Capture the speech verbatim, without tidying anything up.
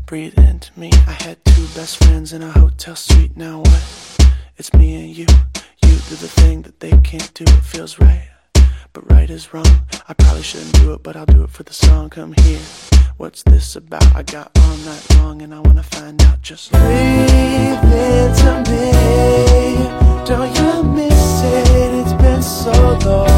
breathe into me. I had two best friends in a hotel suite. Now what? It's me and you. You do the thing that they can't do. It feels right, but right is wrong. I probably shouldn't do it, but I'll do it for the song. Come here, what's this about? I got all night long and I wanna find out. Just breathe into me. Don't you miss it? It's been so long.